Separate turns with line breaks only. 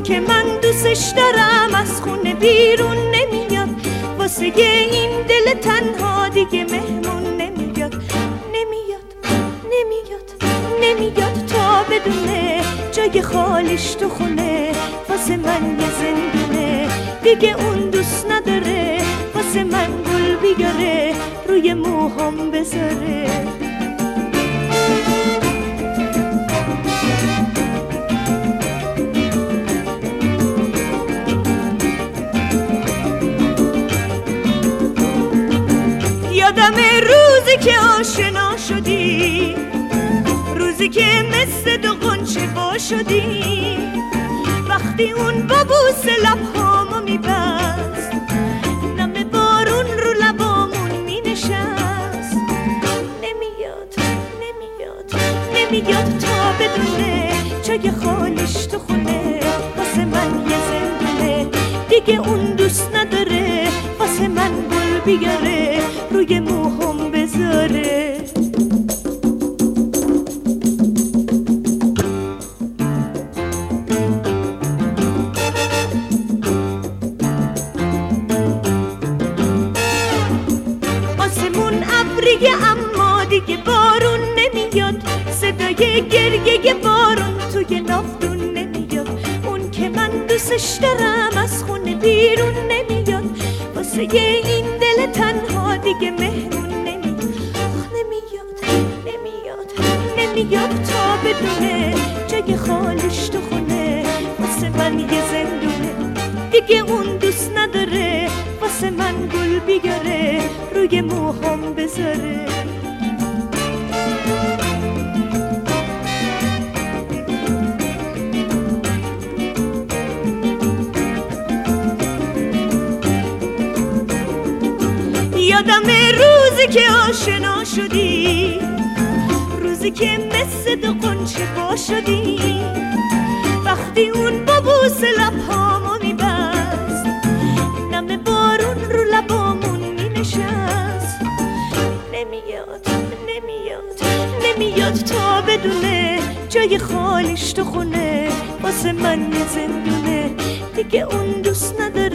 که من دوستش دارم از خونه بیرون نمیاد، واسه این دل تنها دیگه مهمون نمیاد. نمیاد تا بدونه جای خالیش تو خونه، واسه من یه زندونه دیگه اون دوست نداره، واسه من گل بیاره روی موهام بذاره. یادم روزی که آشنا شدی، روزی که مثل دو غنچه وا شدی، وقتی اون با بوس لبهامو میبست، نم بارون رو لبامون مینشست. نمیاد تا بدونه جای خالیش تو خونه، واسه من یه زندونه دیگه اون دوست نداره، واسه من گل بیاره روی موهام بذاره. آسمون ابریه اما دیگه بارون نمیاد، صدای گریه بارون توی ناودون نمیاد. اون که من دوستش دارم از خونه بیرون نمیاد، واسه این دل تنها دیگه مهمون نمیاد تا بدونه جای خالیش تو خونه، واسه من یه زندونه دیگه اون دوست نداره، واسه من گل بیاره روی موهام بذاره. یادم روزی که آشنا شدی، روزی که مثل دو غنچه وا شدی، وقتی اون با بوس لبهامو میبست، نم بارون رو لبامون مینشست. نمیاد تا بدونه جای خالیش تو خونه، واسه من یه زندونه دیگه اون دوست نداره،